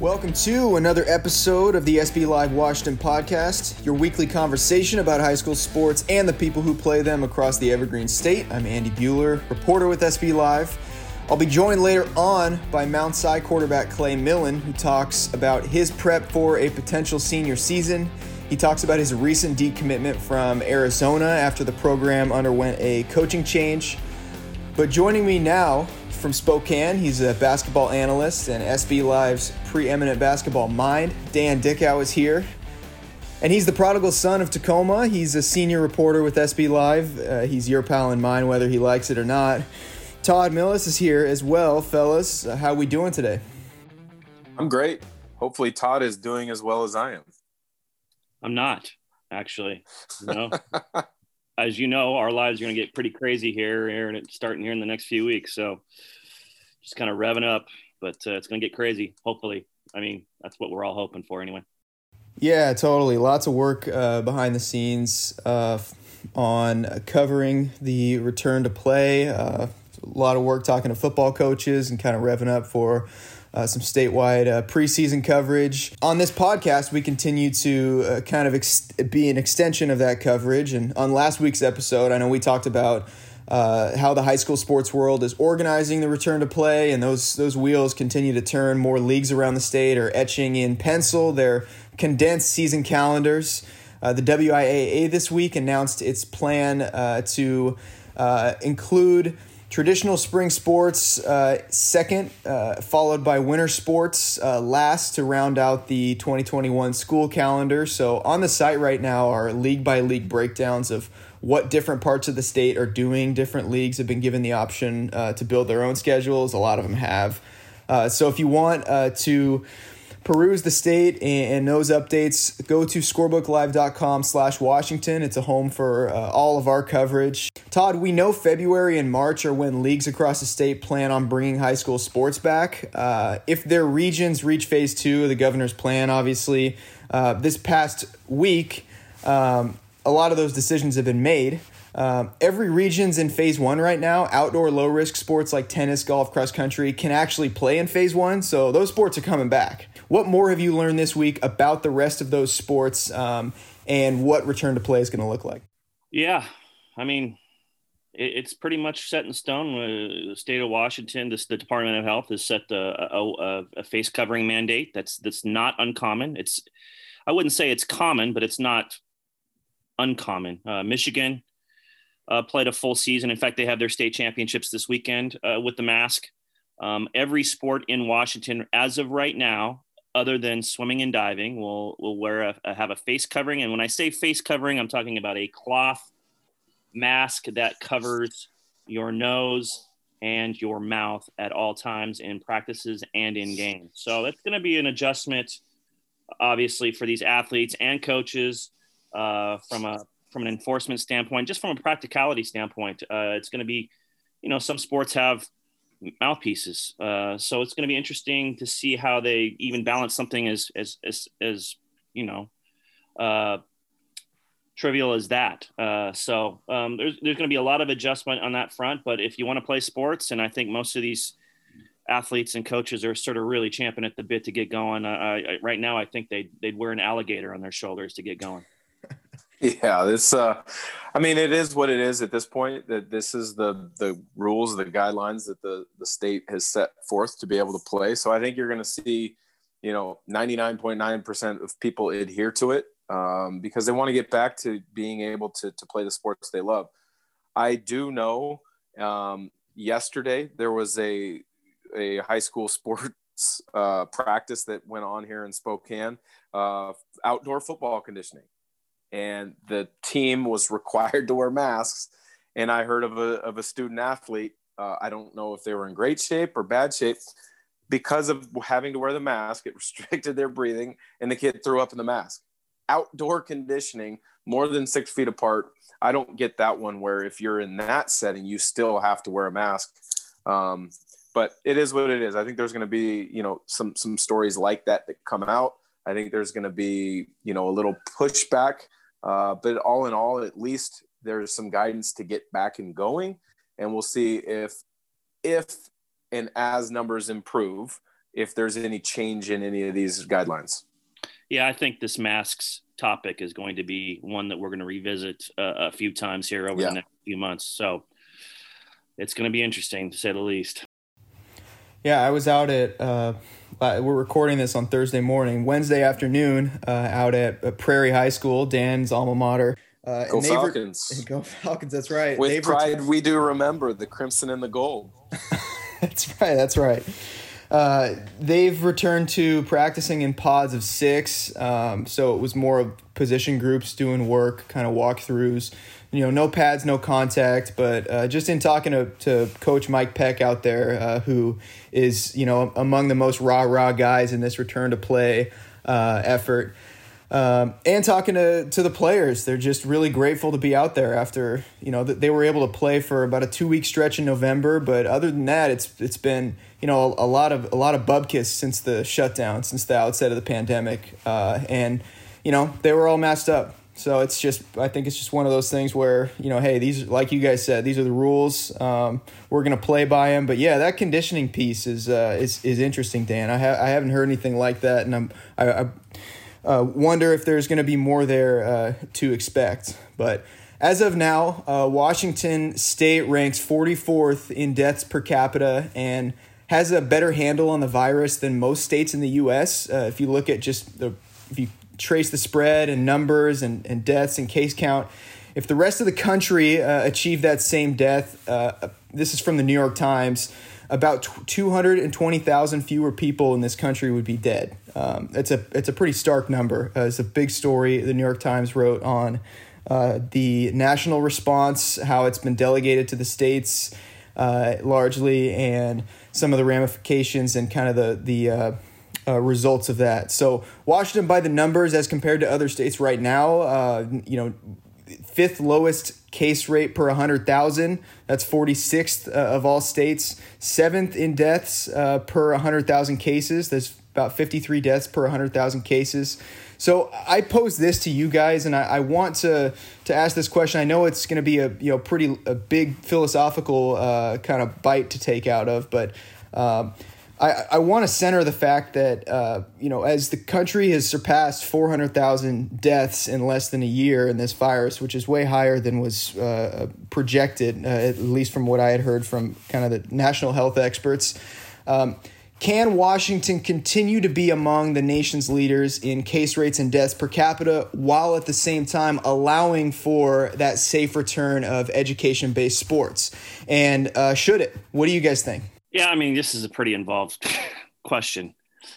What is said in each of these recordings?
Welcome to another episode of the SB Live Washington podcast, your weekly conversation about high school sports and the people who play them across the Evergreen State. I'm Andy Bueller, reporter with SB Live. I'll be joined later on by Mount Si quarterback Clay Millen, who talks about his prep for a potential senior season. He talks about his recent decommitment from Arizona after the program underwent a coaching change. But joining me now from Spokane, he's a basketball analyst and SB Live's preeminent basketball mind. Dan Dickau is here. And he's the prodigal son of Tacoma. He's a senior reporter with SB Live. He's your pal and mine, whether he likes it or not. Todd Millis is here as well, fellas. How we doing today? I'm great. Hopefully Todd is doing as well as I am. I'm not, actually. As you know, our lives are going to get pretty crazy here starting here in the next few weeks. So just kind of revving up, but it's going to get crazy, hopefully. I mean, that's what we're all hoping for anyway. Yeah, totally. Lots of work behind the scenes on covering the return to play. A lot of work talking to football coaches and kind of revving up for some statewide preseason coverage. On this podcast, we continue to kind of be an extension of that coverage. And on last week's episode, I know we talked about how the high school sports world is organizing the return to play, and those wheels continue to turn. More leagues around the state are etching in pencil their condensed season calendars. The WIAA this week announced its plan to include traditional spring sports second, followed by winter sports last to round out the 2021 school calendar. So on the site right now are league-by-league breakdowns of what different parts of the state are doing. Different leagues have been given the option to build their own schedules. A lot of them have. So if you want to peruse the state and those updates, go to scorebooklive.com/Washington. It's a home for all of our coverage. Todd, we know February and March are when leagues across the state plan on bringing high school sports back. If their regions reach phase 2 of the governor's plan, obviously, this past week, a lot of those decisions have been made. Every region's in phase 1 right now. Outdoor low-risk sports like tennis, golf, cross country can actually play in phase 1, so those sports are coming back. What more have you learned this week about the rest of those sports and what return to play is going to look like? Yeah, I mean, it's pretty much set in stone. The state of Washington, the Department of Health has set a face covering mandate. That's not uncommon. I wouldn't say it's common, but it's not uncommon. Michigan played a full season. In fact, they have their state championships this weekend with the mask. Every sport in Washington, as of right now, other than swimming and diving, will have a face covering. And when I say face covering, I'm talking about a cloth mask that covers your nose and your mouth at all times in practices and in games. So that's going to be an adjustment, obviously, for these athletes and coaches from an enforcement standpoint, just from a practicality standpoint. It's going to be, some sports have mouthpieces. So it's going to be interesting to see how they even balance something as trivial as that. So there's going to be a lot of adjustment on that front, but if you want to play sports, and I think most of these athletes and coaches are sort of really champing at the bit to get going. Right now, I think they'd wear an alligator on their shoulders to get going. Yeah, this. It is what it is at this point. That this is the rules, the guidelines that the state has set forth to be able to play. So I think you're going to see, 99.9% of people adhere to it because they want to get back to being able to play the sports they love. I do know yesterday there was a high school sports practice that went on here in Spokane, outdoor football conditioning. And the team was required to wear masks. And I heard of a student athlete. I don't know if they were in great shape or bad shape. Because of having to wear the mask, it restricted their breathing, and the kid threw up in the mask. Outdoor conditioning, more than 6 feet apart. I don't get that one where if you're in that setting, you still have to wear a mask. But it is what it is. I think there's going to be, some stories like that come out. I think there's going to be, a little pushback. But all in all, at least there's some guidance to get back and going. And we'll see if and as numbers improve, if there's any change in any of these guidelines. Yeah, I think this masks topic is going to be one that we're going to revisit a few times here over the next few months. So it's going to be interesting, to say the least. Yeah, I was out at we're recording this on Thursday morning. Wednesday afternoon, out at Prairie High School, Dan's alma mater. Go Falcons. Go Falcons, that's right. With pride, we do remember the crimson and the gold. That's right. They've returned to practicing in pods of 6. So it was more of position groups doing work, kind of walkthroughs. No pads, no contact, but just in talking to Coach Mike Peck out there, who is, among the most rah-rah guys in this return to play effort, and talking to the players. They're just really grateful to be out there after, they were able to play for about a 2-week stretch in November. But other than that, it's been, a lot of bubkiss since the shutdown, since the outset of the pandemic. And they were all masked up. So I think it's just one of those things where, hey, these, like you guys said, these are the rules. We're going to play by them. But yeah, that conditioning piece is interesting, Dan. I haven't heard anything like that. And I wonder if there's going to be more there to expect. But as of now, Washington State ranks 44th in deaths per capita and has a better handle on the virus than most states in the U.S. If you look at if you trace the spread and numbers and deaths and case count, if the rest of the country achieved that same death, this is from the New York Times, about 220,000 fewer people in this country would be dead. It's a pretty stark number. It's a big story the New York Times wrote on the national response, how it's been delegated to the states largely, and some of the ramifications and kind of the results of that. So Washington, by the numbers as compared to other states right now, 5th lowest case rate per 100,000. That's 46th of all states. 7th in deaths per 100,000 cases. There's about 53 deaths per 100,000 cases. So I pose this to you guys, and I want to ask this question. I know it's going to be a big philosophical kind of bite to take out of, but I want to center the fact that, as the country has surpassed 400,000 deaths in less than a year in this virus, which is way higher than was projected, at least from what I had heard from kind of the national health experts. Can Washington continue to be among the nation's leaders in case rates and deaths per capita while at the same time allowing for that safe return of education-based sports? And should it? What do you guys think? Yeah, I mean, this is a pretty involved question.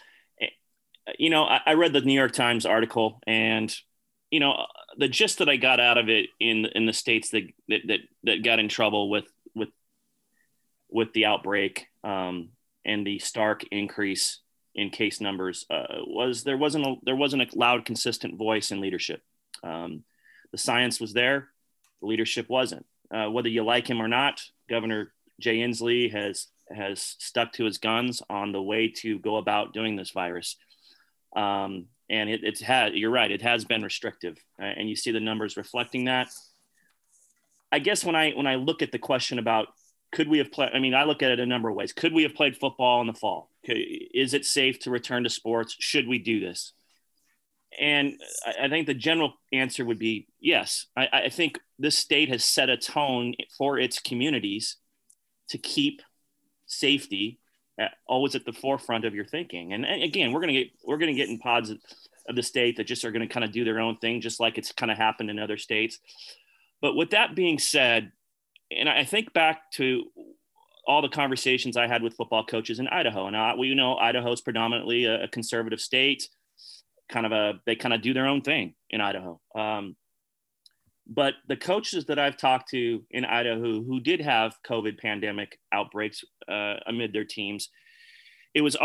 I read the New York Times article, and the gist that I got out of it in the states that got in trouble with the outbreak and the stark increase in case numbers was there wasn't a loud, consistent voice in leadership. The science was there, the leadership wasn't. Whether you like him or not, Governor Jay Inslee has stuck to his guns on the way to go about doing this virus. And you're right, it has been restrictive, and you see the numbers reflecting that. I guess when I look at the question about could we have played, I look at it a number of ways. Could we have played football in the fall? Is it safe to return to sports? Should we do this? And I think the general answer would be yes. I think this state has set a tone for its communities to keep safety always at the forefront of your thinking. And again, we're going to get in pods of the state that just are going to kind of do their own thing, just like it's kind of happened in other states. But with that being said, and I think back to all the conversations I had with football coaches in Idaho, and we know Idaho is predominantly a conservative state. They kind of do their own thing in Idaho. But the coaches that I've talked to in Idaho who did have COVID pandemic outbreaks amid their teams, it was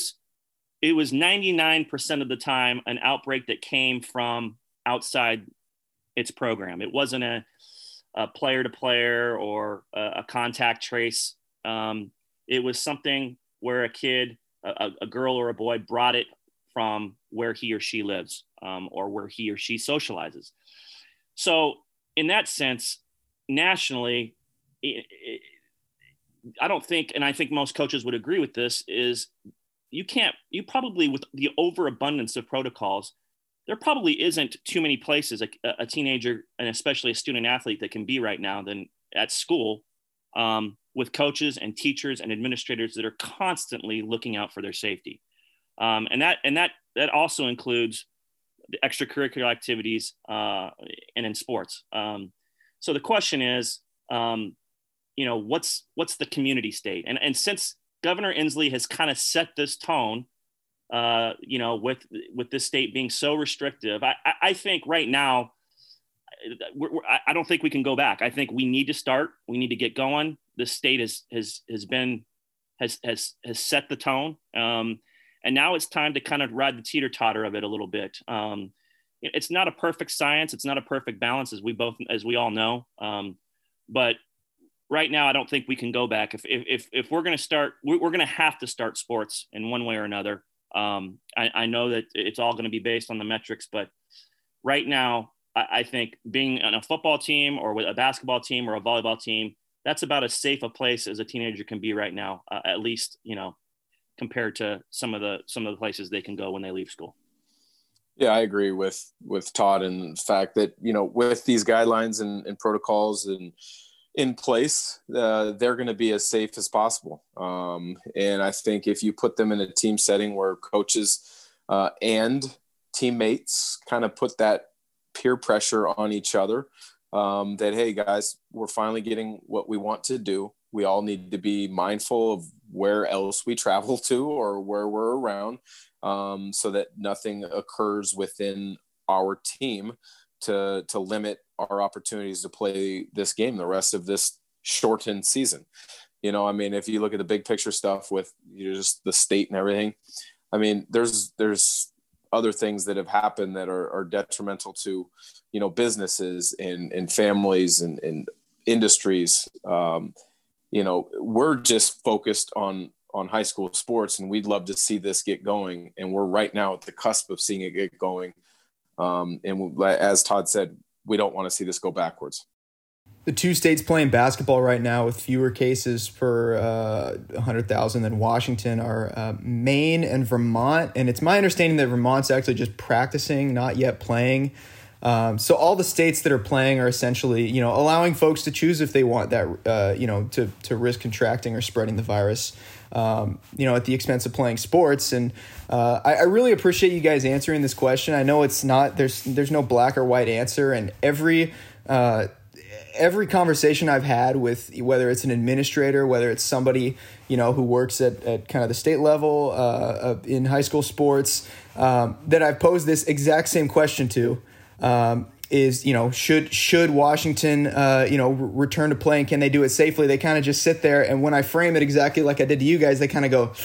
99% of the time an outbreak that came from outside its program. It wasn't a player to player or a contact trace. It was something where a kid, a girl or a boy, brought it from where he or she lives or where he or she socializes. So in that sense, nationally, I don't think, and I think most coaches would agree with this, is, you probably, with the overabundance of protocols, there probably isn't too many places a teenager, and especially a student athlete, that can be right now than at school, with coaches and teachers and administrators that are constantly looking out for their safety. And that also includes the extracurricular activities and in sports. So the question is, what's the community state? And since Governor Inslee has kind of set this tone, with this state being so restrictive, I think right now, I don't think we can go back. I think we need to start. We need to get going. The state has set the tone, and now it's time to kind of ride the teeter-totter of it a little bit. It's not a perfect science. It's not a perfect balance, as we all know. But right now, I don't think we can go back. If we're going to start, we're going to have to start sports in one way or another. I know that it's all going to be based on the metrics, but right now, I think being on a football team or with a basketball team or a volleyball team, that's about as safe a place as a teenager can be right now, at least, compared to some of the places they can go when they leave school. Yeah, I agree with Todd, and the fact that, with these guidelines and protocols and in place, they're going to be as safe as possible. And I think if you put them in a team setting where coaches and teammates kind of put that peer pressure on each other, that, hey guys, we're finally getting what we want to do. We all need to be mindful of where else we travel to or where we're around, so that nothing occurs within our team to limit our opportunities to play this game the rest of this shortened season. If you look at the big picture stuff with just the state and everything, there's other things that have happened that are detrimental to, businesses and families and industries. We're just focused on high school sports, and we'd love to see this get going. And we're right now at the cusp of seeing it get going. And as Todd said, we don't want to see this go backwards. The two states playing basketball right now with fewer cases per 100,000 than Washington are Maine and Vermont. And it's my understanding that Vermont's actually just practicing, not yet playing. So all the states that are playing are essentially, allowing folks to choose if they want that, to risk contracting or spreading the virus, at the expense of playing sports. And I really appreciate you guys answering this question. I know it's not, there's no black or white answer, and every conversation I've had with, whether it's an administrator, whether it's somebody, who works at kind of the state level in high school sports, that I've posed this exact same question to, is, should Washington, return to playing? Can they do it safely? They kind of just sit there. And when I frame it exactly like I did to you guys, they kind of go,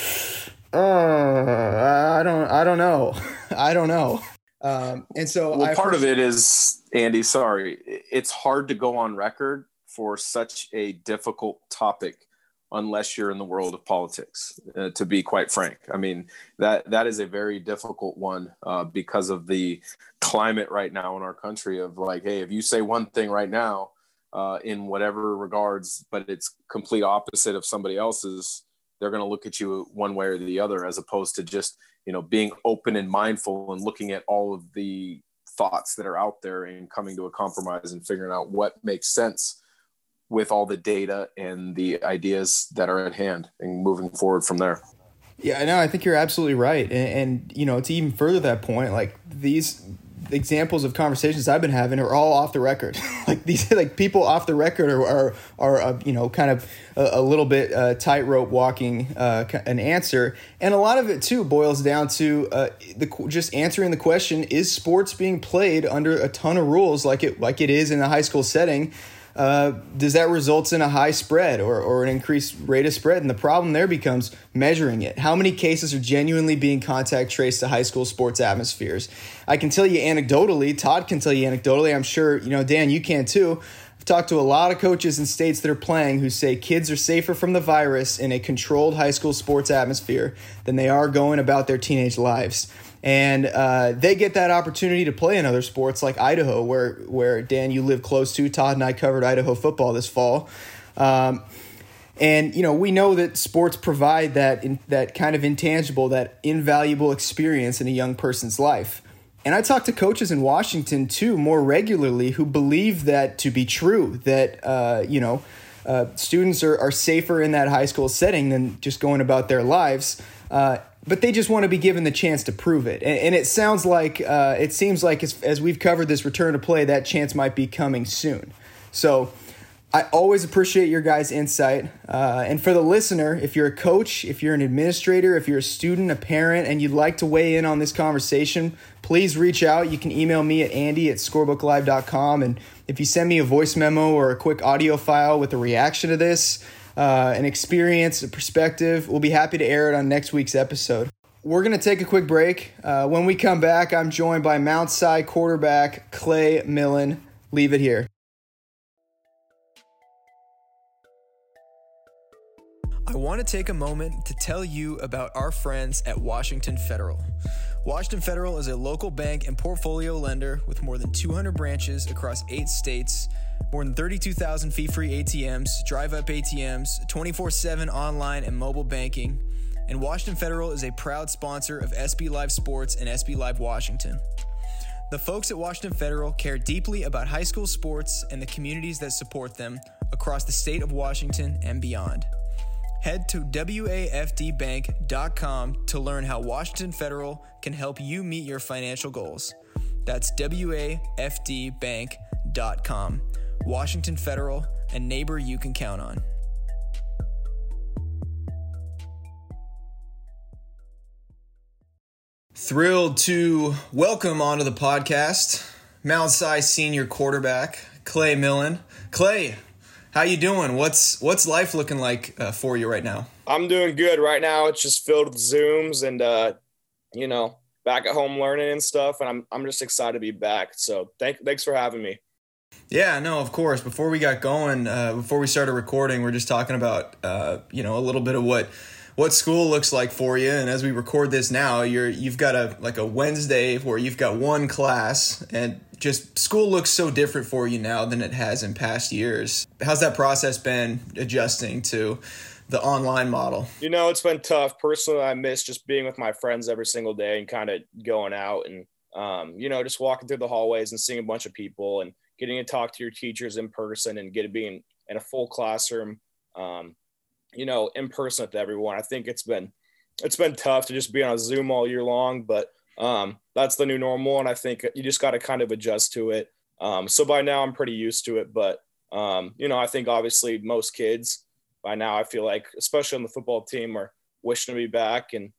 I don't know. I don't know. And so part of it is, Andy, sorry, it's hard to go on record for such a difficult topic unless you're in the world of politics, to be quite frank. That is a very difficult one because of the climate right now in our country of like, hey, if you say one thing right now in whatever regards, but it's complete opposite of somebody else's, they're going to look at you one way or the other, as opposed to just, being open and mindful and looking at all of the thoughts that are out there and coming to a compromise and figuring out what makes sense with all the data and the ideas that are at hand and moving forward from there. Yeah, no, I think you're absolutely right. And to even further that point, like these examples of conversations I've been having are all off the record. Like these, like people off the record are kind of a little bit tightrope walking an answer. And a lot of it too boils down to just answering the question: is sports being played under a ton of rules like it is in a high school setting? Does that result in a high spread or an increased rate of spread? And the problem there becomes measuring it. How many cases are genuinely being contact traced to high school sports atmospheres? I can tell you anecdotally, Todd can tell you anecdotally, I'm sure, Dan, you can too. I've talked to a lot of coaches in states that are playing who say kids are safer from the virus in a controlled high school sports atmosphere than they are going about their teenage lives. And they get that opportunity to play in other sports like Idaho, where Dan, you live close to. Todd and I covered Idaho football this fall. And, we know that sports provide that kind of intangible, that invaluable experience in a young person's life. And I talk to coaches in Washington, too, more regularly who believe that to be true, that, students are safer in that high school setting than just going about their lives. But they just want to be given the chance to prove it. And it seems like as we've covered this return to play, that chance might be coming soon. So I always appreciate your guys' insight. And for the listener, if you're a coach, if you're an administrator, if you're a student, a parent, and you'd like to weigh in on this conversation, please reach out. You can email me at andy@scorebooklive.com. And if you send me a voice memo or a quick audio file with a reaction to this, an experience, a perspective, we'll be happy to air it on next week's episode. We're going to take a quick break. When we come back, I'm joined by Mount Si quarterback Clay Millen. Leave it here. I want to take a moment to tell you about our friends at Washington Federal. Washington Federal is a local bank and portfolio lender with more than 200 branches across 8 states, more than 32,000 fee-free ATMs, drive-up ATMs, 24/7 online and mobile banking, and Washington Federal is a proud sponsor of SB Live Sports and SB Live Washington. The folks at Washington Federal care deeply about high school sports and the communities that support them across the state of Washington and beyond. Head to wafdbank.com to learn how Washington Federal can help you meet your financial goals. That's wafdbank.com. Washington Federal, a neighbor you can count on. Thrilled to welcome onto the podcast Mount Si senior quarterback Clay Millen. Clay, how you doing? What's life looking like for you right now? I'm doing good right now. It's just filled with Zooms and back at home learning and stuff, and I'm just excited to be back. So thanks for having me. Yeah, no, of course. Before we got going, before we started recording, we're just talking about a little bit of what school looks like for you. And as we record this now, you've got a Wednesday where you've got one class, and just school looks so different for you now than it has in past years. How's that process been adjusting to the online model? It's been tough. Personally, I miss just being with my friends every single day and kind of going out and, just walking through the hallways and seeing a bunch of people and getting to talk to your teachers in person and being in a full classroom, in person with everyone. I think it's been tough to just be on a Zoom all year long, but that's the new normal. And I think you just got to kind of adjust to it. So by now I'm pretty used to it, but I think obviously most kids by now, I feel like, especially on the football team, are wishing to be back and,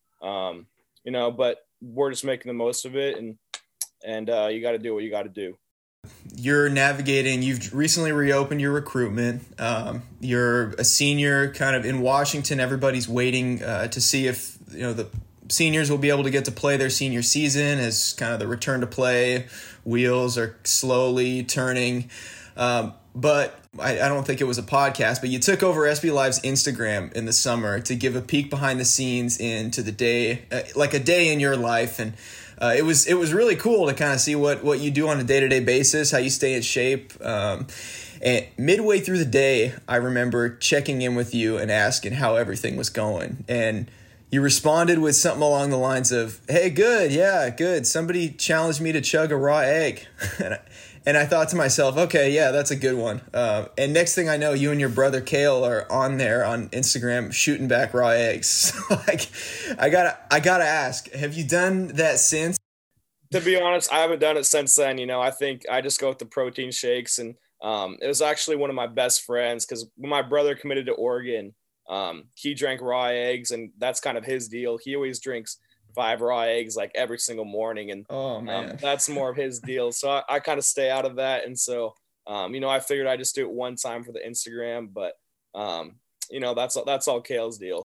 but we're just making the most of it and you got to do what you got to do. You've recently reopened your recruitment. You're a senior kind of in Washington. Everybody's waiting to see if, the seniors will be able to get to play their senior season as kind of the return to play wheels are slowly turning. But I don't think it was a podcast, but you took over SB Live's Instagram in the summer to give a peek behind the scenes into the day, like a day in your life. And it was really cool to kind of see what you do on a day-to-day basis, how you stay in shape. And midway through the day, I remember checking in with you and asking how everything was going. And you responded with something along the lines of, "Hey, good. Yeah, good. Somebody challenged me to chug a raw egg." And I thought to myself, okay, yeah, that's a good one. And next thing I know, you and your brother Kale are on there on Instagram shooting back raw eggs. So, I gotta ask, have you done that since? To be honest, I haven't done it since then. I think I just go with the protein shakes. And it was actually one of my best friends because when my brother committed to Oregon, he drank raw eggs, and that's kind of his deal. He always drinks 5 raw eggs like every single morning, and that's more of his deal. So I kind of stay out of that, and so I figured I'd just do it one time for the Instagram, but that's all Kale's deal.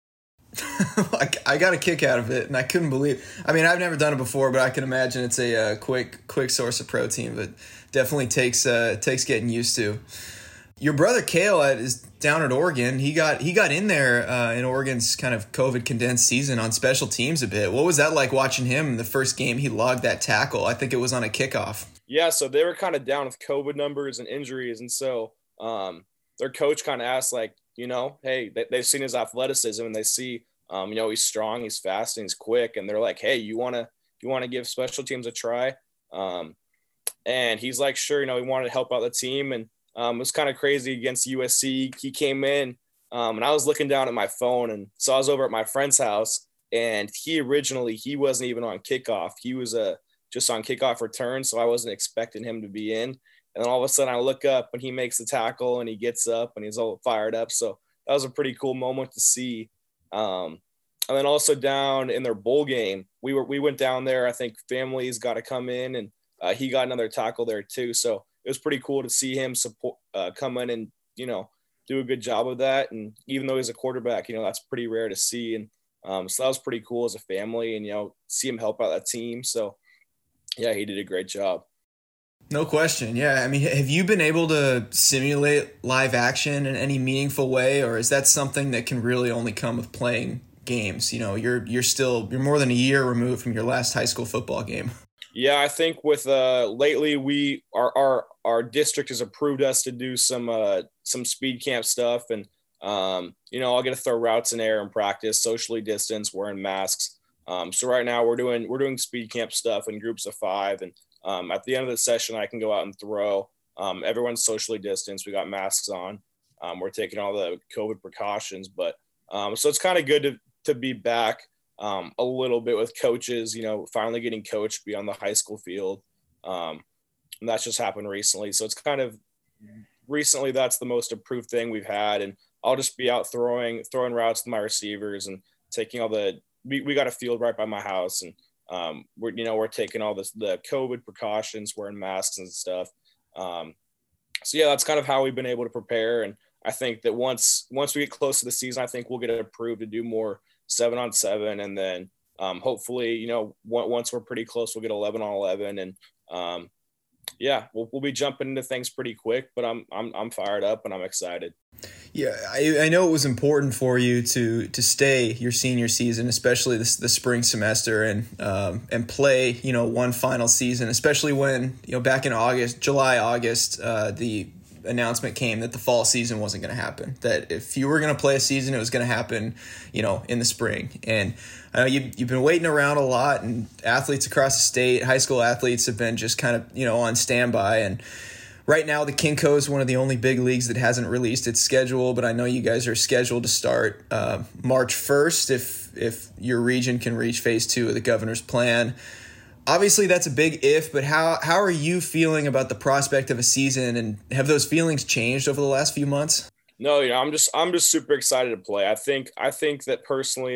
I got a kick out of it, and I couldn't believe. I mean, I've never done it before, but I can imagine it's a quick source of protein, but definitely takes getting used to. Your brother Kale is down at Oregon. He got in there in Oregon's kind of COVID condensed season on special teams a bit. What was that like watching him in the first game? He logged that tackle. I think it was on a kickoff. Yeah, so they were kind of down with COVID numbers and injuries, and so their coach kind of asked, like, you know, hey, they've seen his athleticism and they see, you know, he's strong, he's fast, and he's quick. And they're like, hey, you want to give special teams a try? And he's like, sure, you know, he wanted to help out the team. And it was kind of crazy against USC. He came in and I was looking down at my phone. And so I was over at my friend's house, and he wasn't even on kickoff. He was just on kickoff return. So I wasn't expecting him to be in. And then all of a sudden I look up and he makes the tackle and he gets up and he's all fired up. So that was a pretty cool moment to see. And then also down in their bowl game, we went down there. I think families got to come in, and he got another tackle there too. So it was pretty cool to see him support, come in and, you know, do a good job of that. And even though he's a quarterback, you know, that's pretty rare to see. And so that was pretty cool as a family, and, you know, see him help out that team. So yeah, he did a great job. No question. Yeah. I mean, have you been able to simulate live action in any meaningful way, or is that something that can really only come with playing games? You know, you're more than a year removed from your last high school football game. Yeah, I think with lately our district has approved us to do some speed camp stuff, and you know, I'll get to throw routes in air and practice, socially distanced, wearing masks. So right now we're doing speed camp stuff in groups of 5, and at the end of the session I can go out and throw. Everyone's socially distanced. We got masks on. We're taking all the COVID precautions, but so it's kind of good to be back a little bit with coaches, you know, finally getting coached beyond the high school field. And that's just happened recently. So it's kind of recently, that's the most approved thing we've had. And I'll just be out throwing routes to my receivers and taking all we got a field right by my house. And we're taking all the COVID precautions, wearing masks and stuff. So yeah, that's kind of how we've been able to prepare. And I think that once we get close to the season, I think we'll get approved to do more 7-on-7, and then hopefully, you know, once we're pretty close, we'll get 11-on-11, and yeah, we'll be jumping into things pretty quick. But I'm fired up and I'm excited. Yeah, I know it was important for you to stay your senior season, especially the spring semester, and play, you know, one final season, especially when, you know, back in July, August, the announcement came that the fall season wasn't going to happen, that if you were going to play a season, it was going to happen, you know, in the spring. And I know you've been waiting around a lot, and athletes across the state, high school athletes, have been just kind of, you know, on standby. And right now the KingCo is one of the only big leagues that hasn't released its schedule, but I know you guys are scheduled to start March 1st if your region can reach phase 2 of the governor's plan. Obviously, that's a big if, but how are you feeling about the prospect of a season, and have those feelings changed over the last few months? No, you know, I'm just super excited to play. I think that personally,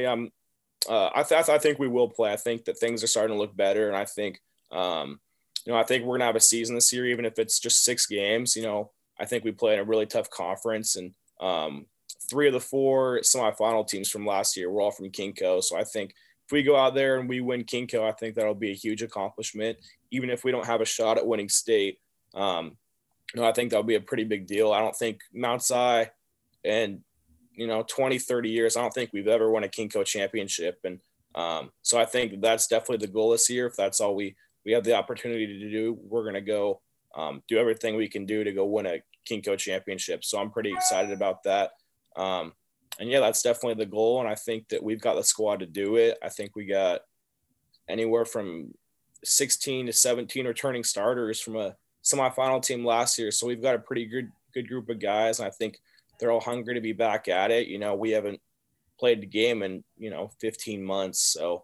I think we will play. I think that things are starting to look better, and I think, you know, I think we're gonna have a season this year, even if it's just 6 games. You know, I think we play in a really tough conference, and 3 of the 4 semifinal teams from last year were all from KingCo. So I think if we go out there and we win KingCo, I think that'll be a huge accomplishment. Even if we don't have a shot at winning state, you know, I think that'll be a pretty big deal. I don't think Mount Si in, you know, 20, 30 years, I don't think we've ever won a KingCo championship. And so I think that's definitely the goal this year. If that's all we have the opportunity to do, we're going to go do everything we can do to go win a KingCo championship. So I'm pretty excited about that. And yeah, that's definitely the goal. And I think that we've got the squad to do it. I think we got anywhere from 16 to 17 returning starters from a semifinal team last year. So we've got a pretty good group of guys. And I think they're all hungry to be back at it. You know, we haven't played the game in, you know, 15 months. So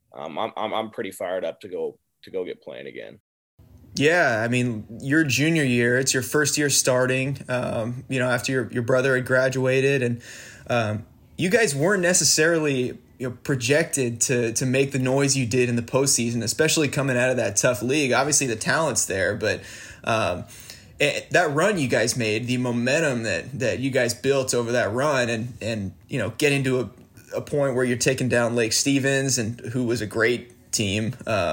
I'm pretty fired up to go get playing again. Yeah, I mean, your junior year, it's your first year starting, you know, after your brother had graduated, and you guys weren't necessarily, you know, projected to make the noise you did in the postseason, especially coming out of that tough league. Obviously, the talent's there, but that run you guys made, the momentum that you guys built over that run, and you know, getting to a point where you're taking down Lake Stevens, and who was a great team.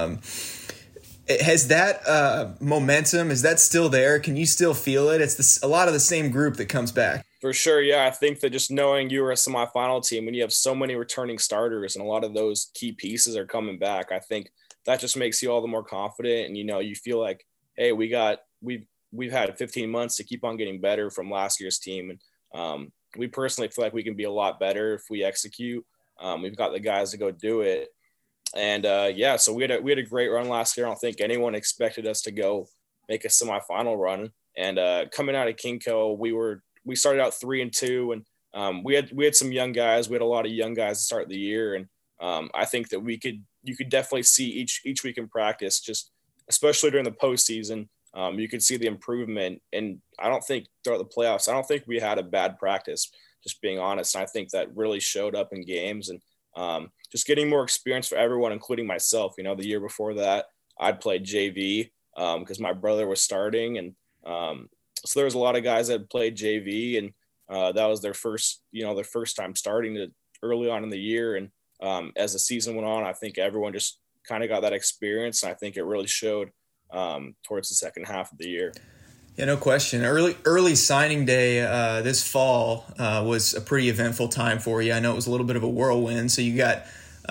Has that momentum, is that still there? Can you still feel it? It's a lot of the same group that comes back. For sure, yeah. I think that just knowing you were a semifinal team and you have so many returning starters and a lot of those key pieces are coming back, I think that just makes you all the more confident. And, you know, you feel like, hey, we've had 15 months to keep on getting better from last year's team. And we personally feel like we can be a lot better if we execute. We've got the guys to go do it. And so we had a great run last year. I don't think anyone expected us to go make a semifinal run. And coming out of KingCo, we started out 3-2, and we had some young guys. We had a lot of young guys to start the year, and I think that you could definitely see each week in practice, just especially during the postseason. You could see the improvement, and I don't think throughout the playoffs, I don't think we had a bad practice, just being honest. And I think that really showed up in games, and just getting more experience for everyone, including myself. You know, the year before that, I'd played JV because my brother was starting, and so there was a lot of guys that played JV, and that was their first time starting early on in the year. And as the season went on, I think everyone just kind of got that experience, and I think it really showed towards the second half of the year. Yeah, no question. Early signing day this fall was a pretty eventful time for you. I know it was a little bit of a whirlwind. So you got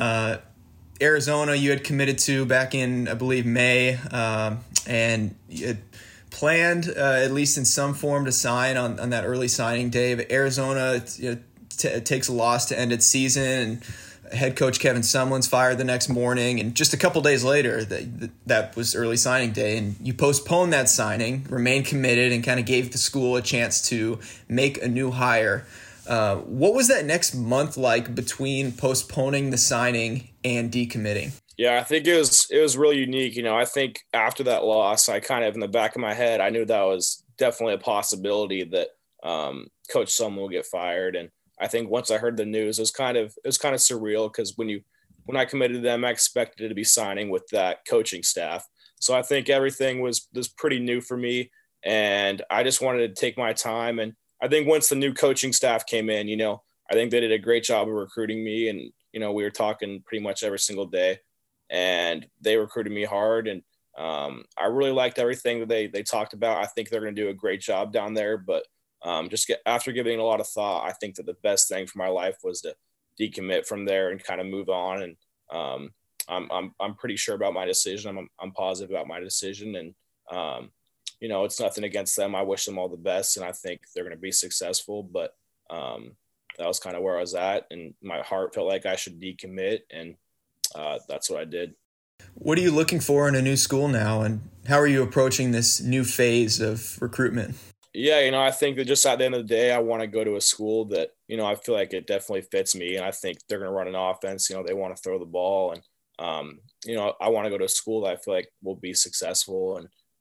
Arizona you had committed to back in, I believe, May, and you had planned, at least in some form, to sign on that early signing day. But Arizona takes a loss to end its season, and head coach Kevin Sumlin's fired the next morning, and just a couple days later, that was early signing day, and you postponed that signing, remained committed, and kind of gave the school a chance to make a new hire. What was that next month like between postponing the signing and decommitting? Yeah, I think it was really unique. You know, I think after that loss, I kind of in the back of my head, I knew that was definitely a possibility that Coach Sumlin will get fired. And I think once I heard the news, it was kind of surreal, because when I committed to them, I expected to be signing with that coaching staff. So I think everything was pretty new for me, and I just wanted to take my time. And I think once the new coaching staff came in, you know, I think they did a great job of recruiting me, and you know, we were talking pretty much every single day, and they recruited me hard. And I really liked everything that they talked about. I think they're going to do a great job down there, but after giving it a lot of thought, I think that the best thing for my life was to decommit from there and kind of move on. And I'm pretty sure about my decision. I'm positive about my decision, and you know, it's nothing against them. I wish them all the best, and I think they're going to be successful. But that was kind of where I was at, and my heart felt like I should decommit, and that's what I did. What are you looking for in a new school now, and how are you approaching this new phase of recruitment? Yeah, you know, I think that just at the end of the day, I want to go to a school that, you know, I feel like it definitely fits me. And I think they're going to run an offense. You know, they want to throw the ball. And, you know, I want to go to a school that I feel like will be successful.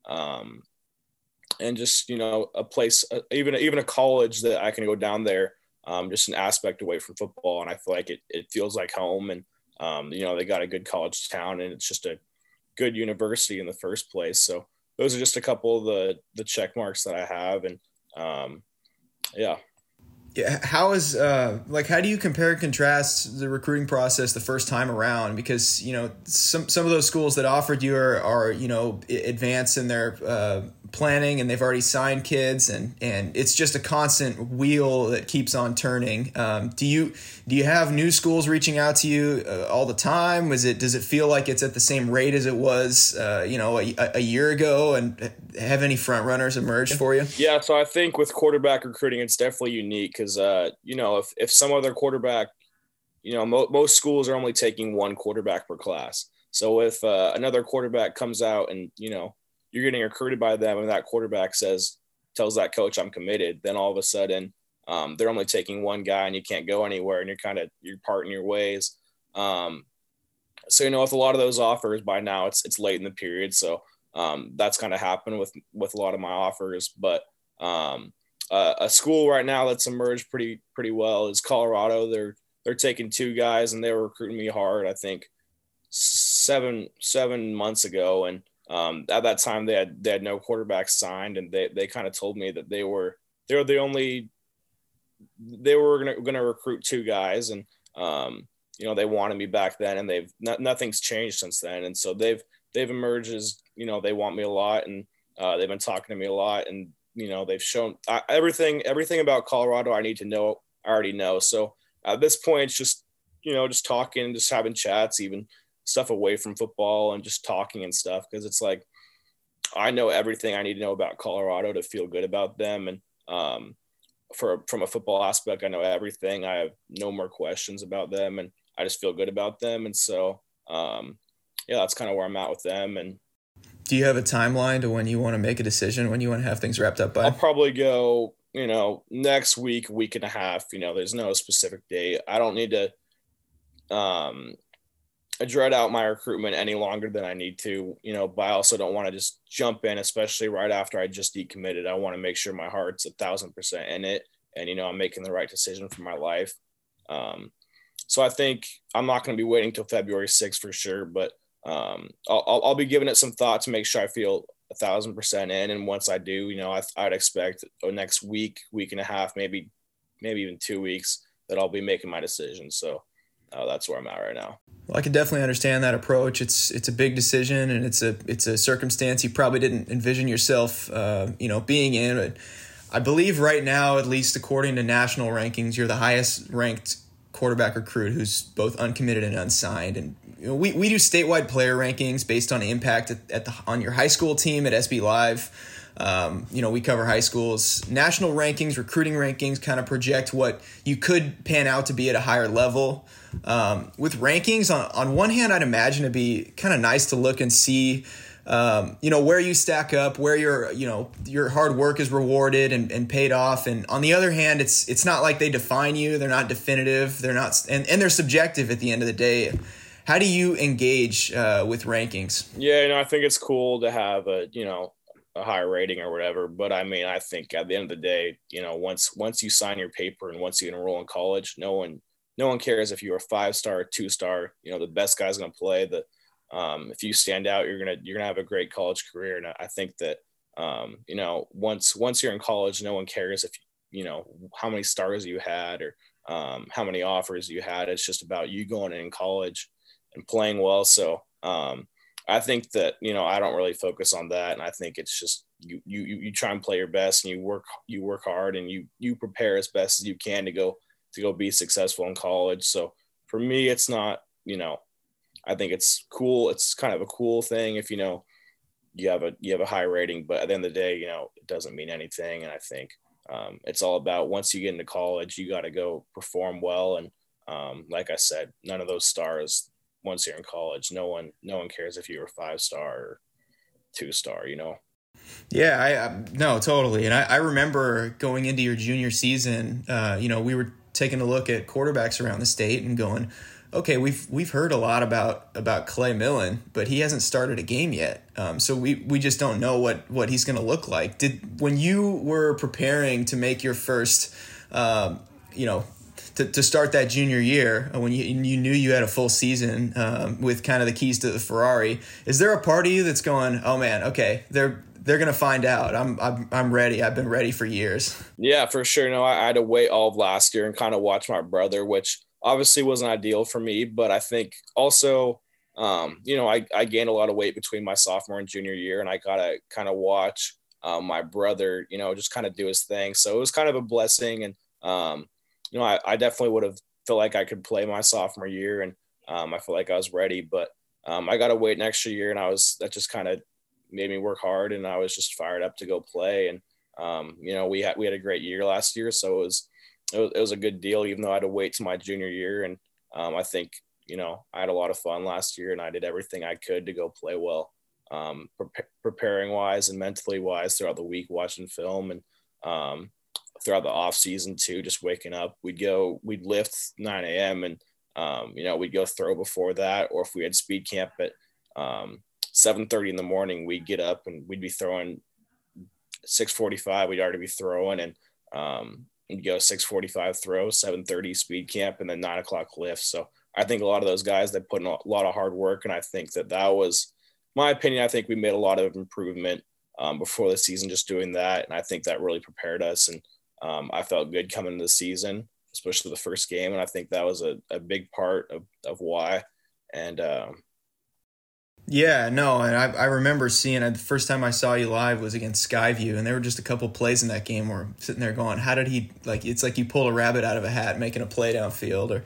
And just, you know, a place, even a college that I can go down there, just an aspect away from football. And I feel like it feels like home. And, you know, they got a good college town, and it's just a good university in the first place. So those are just a couple of the check marks that I have. And yeah. How is how do you compare and contrast the recruiting process the first time around? Because, you know, some of those schools that offered you are you know, advanced in their planning, and they've already signed kids, and it's just a constant wheel that keeps on turning. Do you have new schools reaching out to you all the time? Does it feel like it's at the same rate as it was you know, a year ago, and have any front runners emerged for you? Yeah, so I think with quarterback recruiting, it's definitely unique, because you know, if some other quarterback, you know, most schools are only taking one quarterback per class. So if another quarterback comes out and, you know, you're getting recruited by them, and that quarterback tells that coach I'm committed, then all of a sudden they're only taking one guy, and you can't go anywhere, and you're parting your ways. So, you know, with a lot of those offers by now, it's late in the period. So that's kind of happened with a lot of my offers. But a school right now that's emerged pretty well is Colorado. They're taking two guys, and they were recruiting me hard, I think 7 months ago. And at that time they had no quarterbacks signed, and they kind of told me that they were going to recruit two guys. And you know, they wanted me back then, and nothing's changed since then. And so they've emerged as, you know, they want me a lot, and they've been talking to me a lot, and, you know, they've shown everything about Colorado I need to know. I already know. So at this point, it's just, you know, just talking, just having chats, even stuff away from football, and just talking and stuff. Cause it's like, I know everything I need to know about Colorado to feel good about them. And from a football aspect, I know everything. I have no more questions about them, and I just feel good about them. And so, yeah, that's kind of where I'm at with them. And do you have a timeline to when you want to make a decision, when you want to have things wrapped up by? I'll probably go, next week and a half. There's no specific date. I don't need to dread out my recruitment any longer than I need to, but I also don't want to just jump in, especially right after I just decommitted. I want to make sure my heart's 1,000% in it, and I'm making the right decision for my life. So I think I'm not going to be waiting till February 6th for sure, but I'll be giving it some thought to make sure I feel 1,000% in. And once I do, I'd expect next week and a half, maybe even 2 weeks, that I'll be making my decision. So that's where I'm at right now. Well, I can definitely understand that approach. It's a big decision, and it's a circumstance you probably didn't envision yourself, being in. But I believe right now, at least according to national rankings, you're the highest ranked quarterback recruit who's both uncommitted and unsigned. And we do statewide player rankings based on impact on your high school team at SB Live. We cover high schools. National rankings, recruiting rankings kind of project what you could pan out to be at a higher level. With rankings, on one hand, I'd imagine it'd be kind of nice to look and see, where you stack up, where your hard work is rewarded and paid off. And on the other hand, it's not like they define you. They're not definitive. They're not, and they're subjective at the end of the day. How do you engage with rankings? Yeah, I think it's cool to have a higher rating or whatever. But I mean, I think at the end of the day, once you sign your paper and once you enroll in college, no one cares if you're a 5-star, 2-star. The best guy's going to play. If you stand out, you're gonna have a great college career. And I think that once you're in college, no one cares if how many stars you had or how many offers you had. It's just about you going in college and playing well. So I think that I don't really focus on that, and I think it's just you try and play your best, and you work hard, and you prepare as best as you can to go be successful in college. So for me, it's not I think it's cool. It's kind of a cool thing if you have a high rating, but at the end of the day, it doesn't mean anything. And I think it's all about once you get into college, you got to go perform well. And like I said, none of those stars. Once you're in college, no one cares if you're a 5-star or 2-star, Yeah, no, totally. And I remember going into your junior season, we were taking a look at quarterbacks around the state and going, okay, we've heard a lot about Clay Millen, but he hasn't started a game yet. So we just don't know what he's going to look like. When you were preparing to make your first, to start that junior year, when you knew you had a full season with kind of the keys to the Ferrari, is there a part of you that's going, oh man, okay, they're going to find out. I'm ready. I've been ready for years. Yeah, for sure. I had to wait all of last year and kind of watch my brother, which obviously wasn't ideal for me, but I think also, I gained a lot of weight between my sophomore and junior year, and I got to kind of watch my brother, just kind of do his thing. So it was kind of a blessing. And, I definitely would have felt like I could play my sophomore year, and I felt like I was ready, but I got to wait an extra year, and that just kind of made me work hard, and I was just fired up to go play. And, we had a great year last year, so it was a good deal, even though I had to wait to my junior year. And I think, I had a lot of fun last year, and I did everything I could to go play well, preparing wise and mentally wise throughout the week, watching film, and throughout the off season too, just waking up. We'd lift 9 a.m. and, we'd go throw before that. Or if we had speed camp at 7:30 in the morning, we'd get up and we'd be throwing 6:45. We'd already be throwing, and we'd go 6:45 throw, 7:30 speed camp, and then 9 o'clock lift. So I think a lot of those guys, they put in a lot of hard work. And I think that was my opinion. I think we made a lot of improvement before the season, just doing that. And I think that really prepared us. And I felt good coming into the season, especially the first game. And I think that was a big part of why. And yeah, no, and I remember seeing the first time I saw you live was against Skyview, and there were just a couple plays in that game where I'm sitting there going, how did he, it's like you pulled a rabbit out of a hat making a play downfield.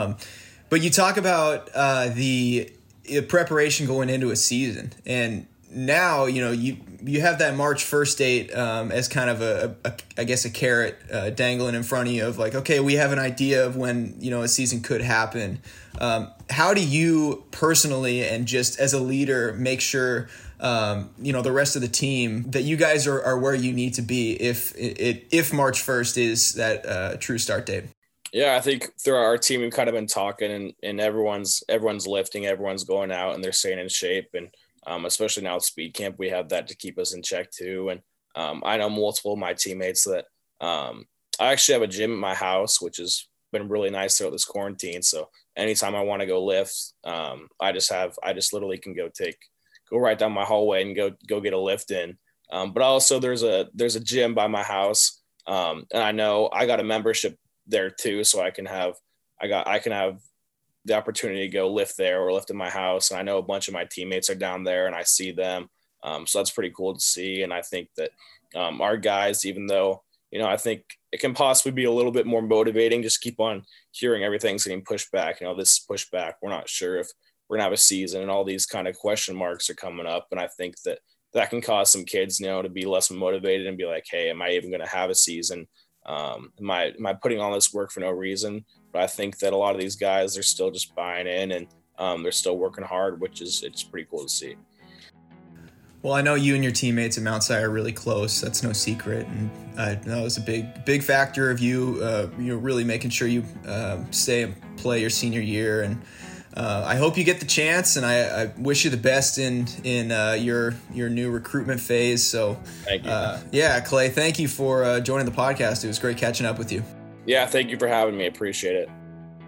But you talk about the preparation going into a season, and now, you have that March 1st date as kind of a carrot dangling in front of you of like, okay, we have an idea of when, a season could happen. How do you personally and just as a leader make sure, the rest of the team that you guys are where you need to be if March 1st is that true start date? Yeah, I think through our team, we've kind of been talking and everyone's lifting, everyone's going out and they're staying in shape. And especially now with speed camp, we have that to keep us in check too. And I know multiple of my teammates that I actually have a gym at my house, which has been really nice throughout this quarantine. So anytime I want to go lift, I just literally can go right down my hallway and go get a lift in. But also there's a gym by my house. And I know I got a membership there too. So I can have the opportunity to go lift there or lift in my house. And I know a bunch of my teammates are down there and I see them. So that's pretty cool to see. And I think that our guys, even though, I think it can possibly be a little bit more motivating, just keep on hearing everything's getting pushed back. This pushback, we're not sure if we're going to have a season and all these kind of question marks are coming up. And I think that can cause some kids, to be less motivated and be like, hey, am I even going to have a season? Am I putting all this work for no reason? But I think that a lot of these guys, they're still just buying in and they're still working hard, it's pretty cool to see. Well, I know you and your teammates at Mount Si are really close. That's no secret. And that was a big factor of you, really making sure you stay and play your senior year. And I hope you get the chance, and I wish you the best in your new recruitment phase. So, thank you. Clay, thank you for joining the podcast. It was great catching up with you. Yeah, thank you for having me. Appreciate it.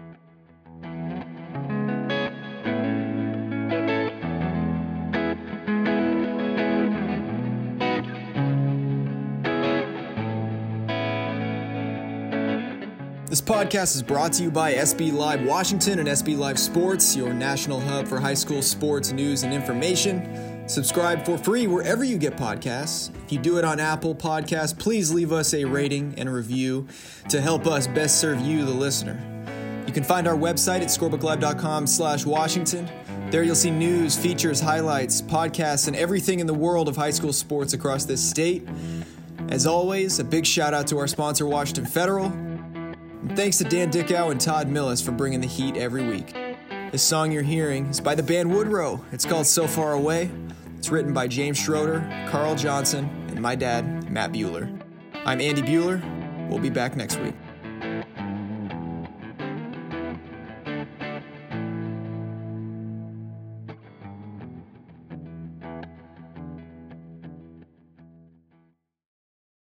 This podcast is brought to you by SB Live Washington and SB Live Sports, your national hub for high school sports news and information. Subscribe for free wherever you get podcasts. If you do it on Apple Podcasts, please leave us a rating and review to help us best serve you, the listener. You can find our website at scorebrooklive.com/Washington. There you'll see news, features, highlights, podcasts, and everything in the world of high school sports across this state. As always, a big shout out to our sponsor, Washington Federal. And thanks to Dan Dickow and Todd Millis for bringing the heat every week. This song you're hearing is by the band Woodrow. It's called So Far Away. It's written by James Schroeder, Carl Johnson, and my dad, Matt Bueller. I'm Andy Bueller. We'll be back next week.